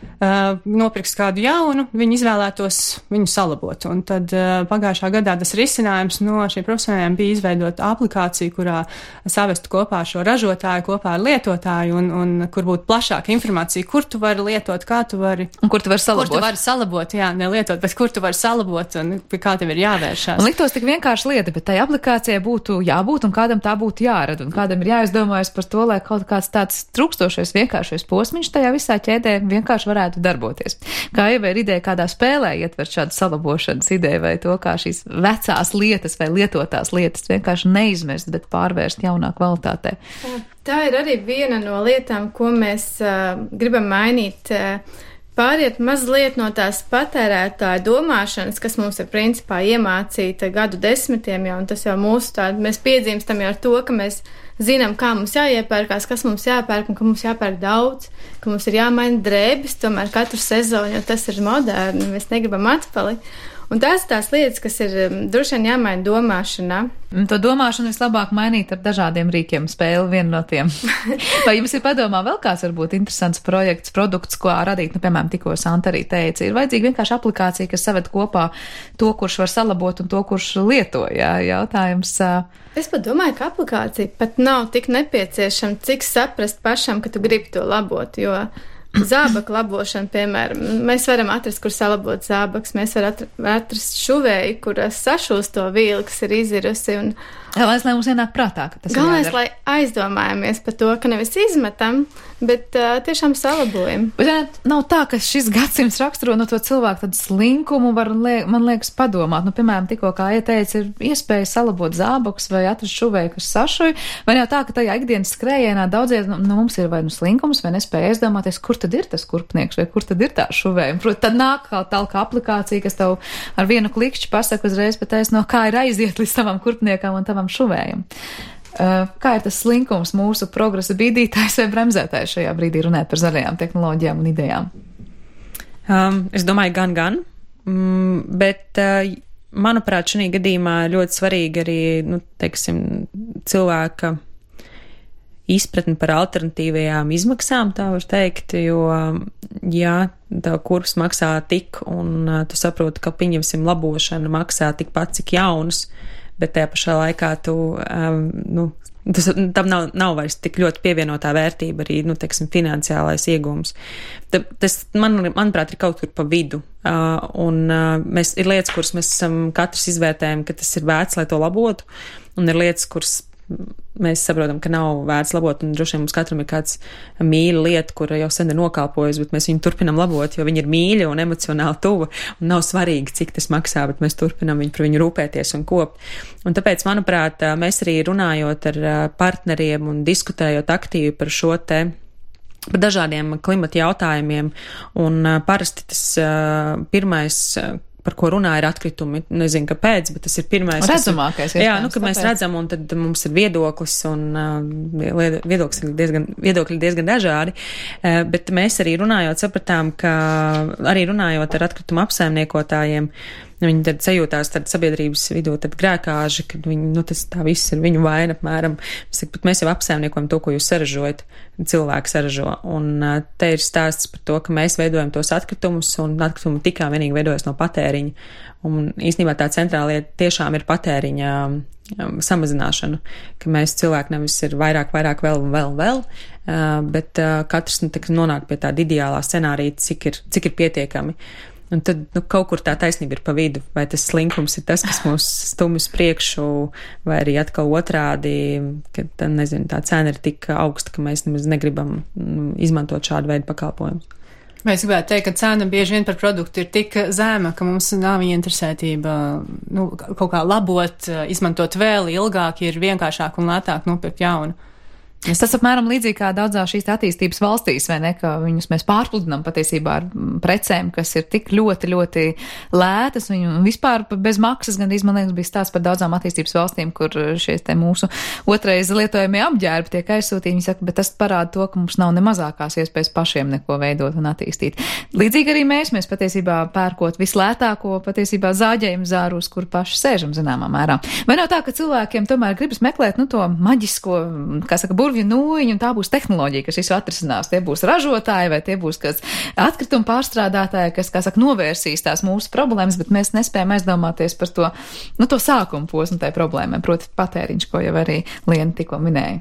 nopirks kādu jaunu, viņi izvēlētos viņu salabot. Un tad pagājušā gadā tas risinājums no šiem profesionāļiem bija izveidot aplikāciju, kurā savestu kopā šo ražotāju, kopā ar lietotāju un kur būtu plašāka informācija, kur tu vari lietot, kā tu vari. Un kur tu vari salabot. Kur tu vari salabot, jā, nelietot, bet kur tu vari salabot un kā tev ir jāvēršās. Un liktos tik vienkārši lieta, bet tai aplikācijai būtu jābūt un kādam tā būtu jārada un kādam ir jāizdomājas par to, lai kaut kāds tāds trūkstošais vienkāršais posmiņš tajā visā ķēdē vienkārši varētu darboties. Kā jau ir ideja kādā spēlē ietvert šādu salabošanas ideju vai to, kā šīs vecās lietas vai lietotās lietas vienkārši neizmest, bet pārvērst jaunā kvalitātē. Tā ir arī viena no lietām, ko mēs gribam mainīt. Pāriet mazliet no tās patērētāja domāšanas, kas mums ir principā iemācīta gadu desmitiem jau, un tas jau mūsu tāda, mēs piedzīmstam jau ar to, ka mēs zinām, kā mums jāiepērkās, kas mums jāpērk un ka mums jāpērk daudz, ka mums ir jāmaina drēbes, tomēr katru sezonu, jo tas ir moderni, mēs negribam atpalikt. Un tās lietas, kas ir droši vien jāmaina domāšanā. To domāšanu vislabāk mainīt ar dažādiem rīkiem, spēli vienu no tiem. Vai jums ir padomā vēl kāds varbūt interesants projekts, produkts, ko radīt, piemēram, tikko Santa arī teica, ir vajadzīga vienkārši aplikācija, kas saved kopā to, kurš var salabot un to, kurš lieto, jā, jautājums. Es pat domāju, ka aplikācija pat nav tik nepieciešama, cik saprast pašam, ka tu gribi to labot, jo zābaku labošana, piemēram, mēs varam atrast, kur salabot zābaks, mēs varam atrast šuvēju, kur sašūst to vīli, kas ir izirusi. Galvenais, lai mums ienāk prātā, ka tas ir galvenais, lai aizdomājamies par to, ka nevis izmetam, bet tiešām salabojam. Bet nav tā, ka šis gadsimts raksturo no to cilvēku tādu slinkumu, man liekas padomāt. Piemēram, tikko kā ieteica, ir iespēja salabot zābakus vai atrast šuvēju, kas sašuj, vai jau tā, ka tajā ikdienas skrējienā daudzie no mums ir vai nu slinkums, vai nespēja aizdomāties, kur tad ir tas kurpnieks, vai kur tad ir tā šuvēja. Protams, tad nāk tālāk aplikācija, kas tev ar vienu klikšķi pasaka uzreiz no kā ir aiziet līdz tavam kurpniekam un tavam šuvējam. Kā ir tas slinkums mūsu progresa bīdītājs vai bremzētājs šajā brīdī runāt par zaļajām tehnoloģijām un idejām? Es domāju, gan. Bet, manuprāt, šī gadījumā ļoti svarīgi arī, teiksim, cilvēka izpratni par alternatīvajām izmaksām, tā var teikt, jo, ja tev kurps maksā tik, un tu saproti, ka pieņemsim labošana maksā tikpat, cik jaunas, bet tajā pašā laikā tam nav vairs tik ļoti pievienotā vērtība arī, teiksim, finansiālais iegūms. Tas, manuprāt, ir kaut kur pa vidu. Un ir lietas, kuras mēs katrs izvērtējam, ka tas ir vērts, lai to labotu, un ir lietas, kuras mēs saprotam, ka nav vērts labot, un droši vien mums katram ir kāds mīļa lieta, kura jau sen ir nokalpojusi, bet mēs viņu turpinam labot, jo viņa ir mīļa un emocionāli tuva, un nav svarīgi, cik tas maksā, bet mēs turpinam par viņu rūpēties un kopt. Un tāpēc, manuprāt, mēs arī runājot ar partneriem un diskutējot aktīvi par šo par dažādiem klimata jautājumiem, un parasti tas pirmais, par ko runā, ir atkritumi. Nezinu, kāpēc, bet tas ir pirmais. Redzamākais. Jā, ka mēs redzam, un tad mums ir viedoklis, un viedokļi diezgan dažādi, bet mēs arī runājot sapratām, ka arī runājot ar atkritumu apsaimniekotājiem, viņi tad sajūtās tad sabiedrības vidū tad grēkāži, kad viņi, tas tā viss ir viņu vaina apmēram. Bet mēs jau apsaimniekojam to, ko jūs saražojat, cilvēki saražo. Un te ir stāsts par to, ka mēs veidojam tos atkritumus, un atkritumi tikai vienīgi veidojas no patēriņa. Un īstenībā tā centrālie tiešām ir patēriņa samazināšana, ka mēs cilvēki nevis ir vairāk, vēl, bet katrs nonāk pie tāda ideālā scenārija, cik ir pietiekami. Un tad kaut kur tā taisnība ir pa vidu, vai tas slinkums ir tas, kas mūs stumjas priekšu, vai arī atkal otrādi, ka tā cena ir tik augsta, ka mēs nemaz negribam izmantot šādu veidu pakalpojumus. Mēs gribētu teikt, ka cena bieži vien par produktu ir tik zema, ka mums nav interesētība kaut kā labot, izmantot vēl ilgāk, ir vienkāršāk un lētāk nopirkt jaunu. Tas apmēram līdzīgi kā daudzās šīs attīstības valstīs, vai ne, ka viņus mēs pārpludinām patiesībā ar precēm, kas ir tik ļoti, ļoti lētas, un vispār bez maksas, gan man liekas, bija stāsts par daudzām attīstības valstīm, kur šie te mūsu otrais lietojamie apģērbi tiek aizsūtīti. Viņi saka, bet tas parāda to, ka mums nav ne mazākās iespējas pašiem neko veidot un attīstīt. Līdzīgi arī mēs patiesībā pērkot vislētāko, patiesībā zāģējumu zārus, kur paši sēžam zināmā mērā. Vai nav tā, ka cilvēkiem tomēr gribas meklēt, to maģisko, kā saka, nūjiņu, un tā būs tehnoloģija, kas visu atrisinās. Tie būs ražotāji, vai tie būs kāds atkrituma pārstrādātāji, kas, kā saka, novērsīs tās mūsu problēmas, bet mēs nespējam aizdomāties par to, to sākumu posmu tai problēmai, proti patēriņš, ko jau arī Liena tikko minēja.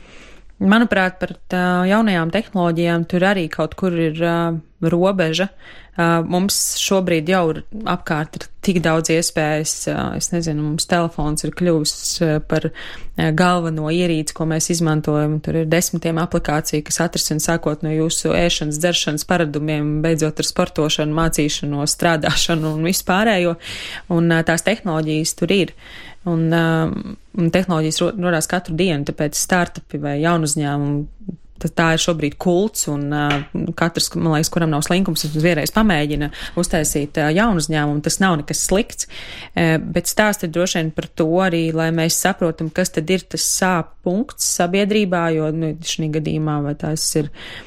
Manuprāt, par jaunajām tehnoloģijām tur arī kaut kur ir robeža. Mums šobrīd jau apkārt ir tik daudz iespējas, es nezinu, mums telefons ir kļuvis par galveno ierīci, ko mēs izmantojam. Tur ir 10 aplikāciju, kas atrisina sākot no jūsu ēšanas, dzeršanas paradumiem, beidzot ar sportošanu, mācīšanos, strādāšanu un vispārējo. Un tās tehnoloģijas tur ir. Un tehnoloģijas rodās katru dienu, tāpēc startupi vai jaunu uzņēmumu, tā ir šobrīd kults, un katrs, man liekas, kuram nav slinkums, vienreiz pamēģina uztaisīt jaunu uzņēmumu, tas nav nekas slikts, bet stāst ir droši vien par to arī, lai mēs saprotam, kas tad ir tas sāp punkts sabiedrībā, jo šī gadījumā vai tās ir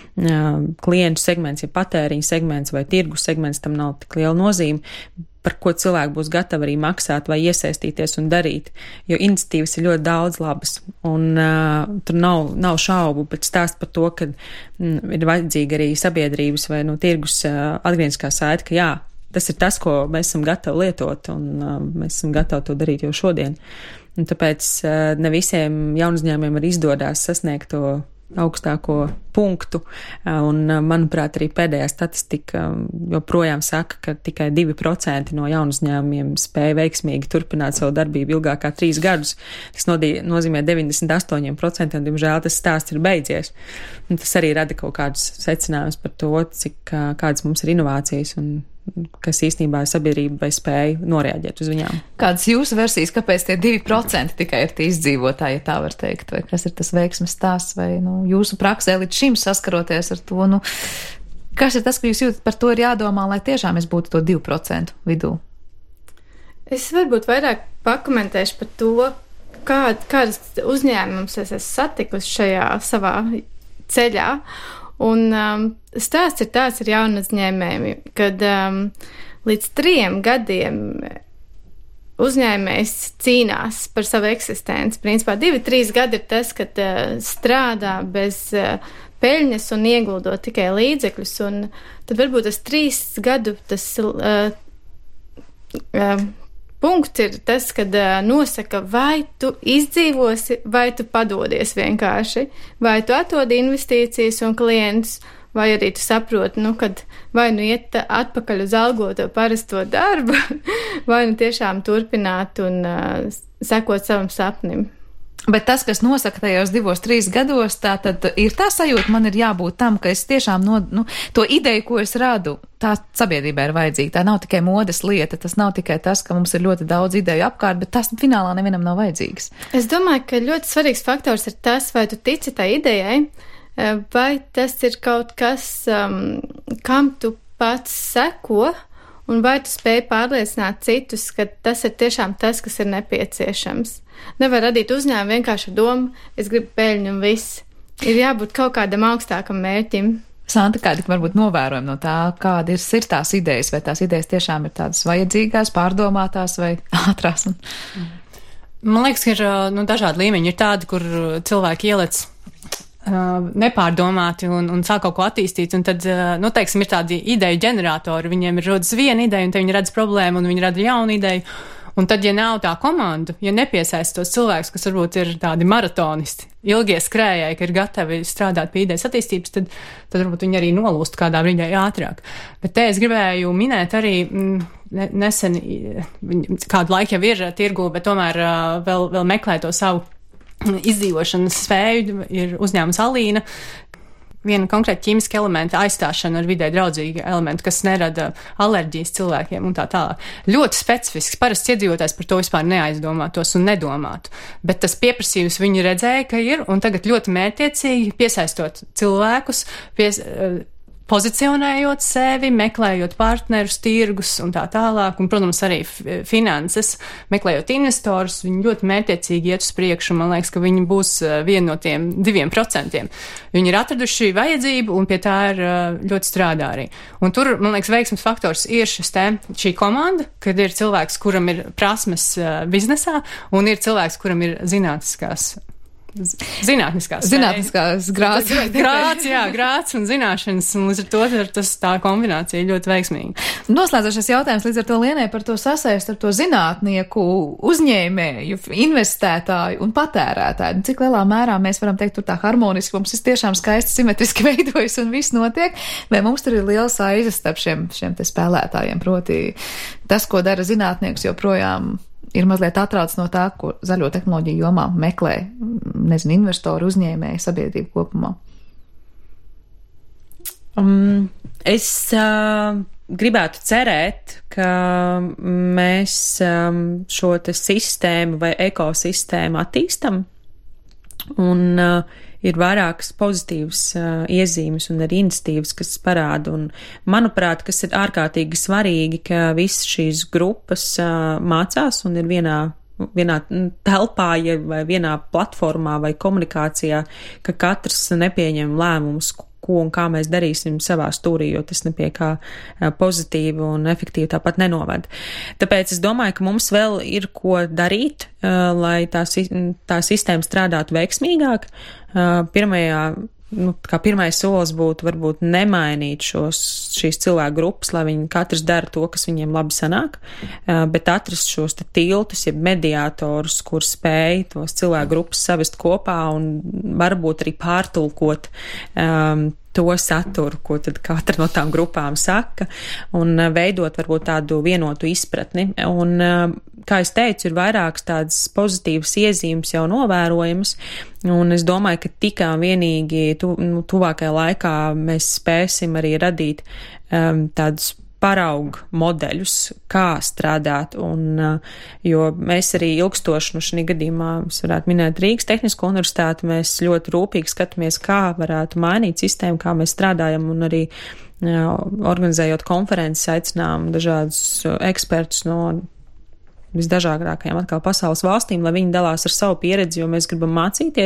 klientu segments, ja patēriņa segments vai tirgu segments, tam nav tik liela nozīme, par ko cilvēki būs gatavi arī maksāt vai iesaistīties un darīt, jo iniciatīvas ir ļoti daudz labas, un tur nav šaubu, bet stāst par to, ka ir vajadzīga arī sabiedrības vai tirgus atgriezniskā saite, ka jā, tas ir tas, ko mēs esam gatavi lietot, un mēs esam gatavi to darīt jau šodien. Un tāpēc ne visiem jaunuzņēmumiem arī izdodās sasniegt to augstāko punktu, un, manuprāt, arī pēdējā statistika joprojām saka, ka tikai 2% no jaunuzņēmumiem spēja veiksmīgi turpināt savu darbību ilgāk kā 3 gadus. Tas nozīmē 98%, diemžēl tas stāsts ir beidzies. Un tas arī rada kaut kādus secinājumus par to, kādas mums ir inovācijas un kas īstenībā sabiedrība vai spēja noreaģēt uz viņām. Kādas jūsu versijas, kāpēc tie 2% tikai ir tie izdzīvotāji, ja tā var teikt, vai kas ir tas veiksmes stāsts, vai jūsu praksē līdz šim saskaroties ar to, kas ir tas, ko jūs jūtat, par to ir jādomā, lai tiešām es būtu to 2% vidū? Es varbūt vairāk pakomentēšu par to, kādas uzņēmumus es esmu satikusi šajā savā ceļā. Un stāsts ir tāds ar jaunu uzņēmējiem, kad līdz 3 gadiem uzņēmējs cīnās par savu eksistenci. Principā 2-3 gadi ir tas, kad strādā bez peļņas un ieguldot tikai līdzekļus, un tad varbūt tas 3 gadu punkts ir tas, kad nosaka, vai tu izdzīvosi, vai tu padodies vienkārši, vai tu atdodi investīcijas un klientus, vai arī tu saproti, kad vai iet atpakaļ uz algoto parasto darbu, vai tiešām turpināt un sekot savam sapnim. Bet tas, kas nosaka tajos 2-3 gados, tā tad ir tā sajūta, man ir jābūt tam, ka es tiešām to ideju, ko es radu, tā sabiedrībā ir vajadzīga. Tā nav tikai modes lieta, tas nav tikai tas, ka mums ir ļoti daudz ideju apkārt, bet tas finālā nevienam nav vajadzīgs. Es domāju, ka ļoti svarīgs faktors ir tas, vai tu tici tai idejai, vai tas ir kaut kas, kam tu pats seko, un vai tu spēj pārliecināt citus, ka tas ir tiešām tas, kas ir nepieciešams. Nevar radīt uzņēmumu vienkārši ar domu, es gribu peļņu un viss. Ir jābūt kaut kādam augstākam mērķim. Santa, kādi varbūt novērojumi no tā, kādas ir tās idejas, vai tās idejas tiešām ir tādas vajadzīgās, pārdomātās vai ātrās? Man liekas, ka ir dažādi līmeņi. Ir tādi, kur cilvēki ielec nepārdomāti un sāk kaut ko attīstīt, un tad, teiksim, ir tādi ideju ģeneratori, viņiem ir rodas viena ideja, un te viņi redz problēmu, un viņi rada jaunu ideju. Un tad, ja nav tā komanda, ja nepiesaist tos cilvēkus, kas varbūt ir tādi maratonisti, ilgie skrējēji, ka ir gatavi strādāt pie idejas attīstības, tad varbūt viņi arī nolūst kādā brīdī ātrāk. Bet te es gribēju minēt arī nesen, kādu laiku jau ir tirgu, bet tomēr vēl meklē to savu izdzīvošanas spēju, ir uzņēmums Alīna. Viena konkrēta ķīmiska elementa aizstāšana ar vidē draudzīgu elementu, kas nerada alerģijas cilvēkiem un tā tālāk. Ļoti specifisks. Parasti iedzīvotājs par to vispār neaizdomātos un nedomātu. Bet tas pieprasījums viņi redzēja, ka ir, un tagad ļoti mērķiecīgi piesaistot cilvēkus, pozicionējot sevi, meklējot partnerus, tirgus un tā tālāk, un, protams, arī finanses, meklējot investorus, viņi ļoti mērķiecīgi iet uz priekšu, man liekas, ka viņi būs viena no tiem 2%. Viņi ir atraduši vajadzību, un pie tā ir ļoti strādā arī. Un tur, man liekas, veiksmes faktors ir šī komanda, kad ir cilvēks, kuram ir prasmes biznesā, un ir cilvēks, kuram ir zinātniskās grāts. Grāts un zināšanas, un līdz ar to tā kombinācija ļoti veiksmīga. Noslēdzošais jautājums līdz ar to Lienai par to sasaist ar to zinātnieku, uzņēmēju, investētāju un patērētāju. Cik lielā mērā mēs varam teikt, tur tā harmoniski, mums ir tiešām skaisti simetriski veidojas un viss notiek, vai mums tur ir liela saize starp šiem te spēlētājiem, proti tas, ko dara zinātnieks, joprojām ir mazliet atrauc no tā, ko zaļo tehnoloģiju jomā meklē, investoru, uzņēmēji, sabiedrību kopumā. Es gribētu cerēt, ka mēs šo te sistēmu vai ekosistēmu attīstam, un ir vairākas pozitīvas iezīmes un arī iniciatīvas, kas parāda. Un, manuprāt, kas ir ārkārtīgi svarīgi, ka visas šīs grupas mācās un ir vienā telpā vai vienā platformā vai komunikācijā, ka katrs nepieņem lēmumus, ko un kā mēs darīsim savā stūrī, jo tas nepie kā pozitīvi un efektīvi tāpat nenoved. Tāpēc es domāju, ka mums vēl ir ko darīt, lai tā sistēma strādātu veiksmīgāk. Pirmais solis būtu varbūt nemainīt šīs cilvēku grupas, lai viņi katrs dara to, kas viņiem labi sanāk, bet atrast šos tiltus, jeb mediātorus, kur spēj tos cilvēku grupas savest kopā un varbūt arī pārtulkot to saturu, ko tad katra no tām grupām saka, un veidot varbūt tādu vienotu izpratni. Un, kā es teicu, ir vairākas tādas pozitīvas iezīmes jau novērojamas, un es domāju, ka tikai vienīgi tuvākajā laikā mēs spēsim arī radīt tādus paraugu modeļus, kā strādāt, un, jo mēs arī ilgstoši, šī gadījumā, es varētu minēt Rīgas Tehnisko universitāti, mēs ļoti rūpīgi skatāmies, kā varētu mainīt sistēmu, kā mēs strādājam, un arī organizējot konferences, aicinām dažādus ekspertus no visdažādākajām atkal pasaules valstīm, lai viņi dalās ar savu pieredzi, jo mēs gribam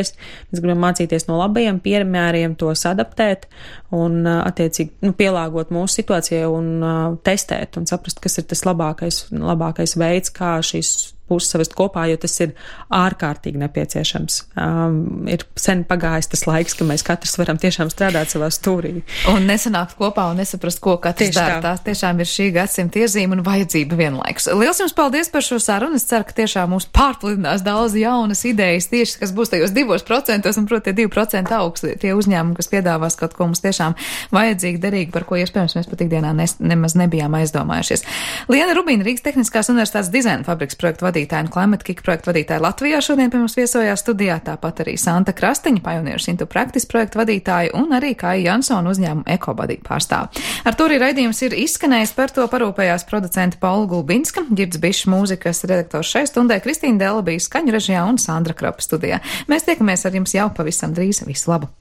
mācīties no labajiem piemēriem, tos adaptēt un attiecīgi pielāgot mūsu situācijai un testēt un saprast, kas ir tas labākais veids, kā šīs puses savest kopā, jo tas ir ārkārtīgi nepieciešams. Ir sen pagājis tas laiks, ka mēs katrs varam tiešām strādāt savā stūrī. Un nesanākt kopā un nesaprast, ko katrs dara. Tā tiešām ir šī gadsimta iezīme un vajadzība vienlaikus. Liels jums paldies par šo sarunu. Es ceru, ka tiešām mūs pārpludinās daudz jaunas idejas tieši, kas būs tajos 2%, un, proti, 2% augsts tie uzņēmumi, kas piedāvās kaut ko mums tiešām vajadzīgi, derīgi, par ko iespējams mēs pat ikdienā nemaz nebijām aizdomājušies. Liena Rubīna, Rīgas Tehniskās universitātes dizaina fabrikas projektu vadītāja un Climate Kick projektu vadītāja Latvijā šodien pie mums viesojās studijā, tāpat arī Santa Krastiņa, Pioneers into Practice projektu vadītāja, un arī Kaija Jansona uzņēmuma EcoBuddy pārstāv. Ar to arī raidījums ir izskanējis, par to parūpējās producenta Paula Gulbinska, Girds Bišs mūzikas redaktors šai stundē, Kristīna Dela bija skaņu režijā un Sandra Kropa studijā. Mēs tiekamies ar jums jau pavisam drīz. Visu labu!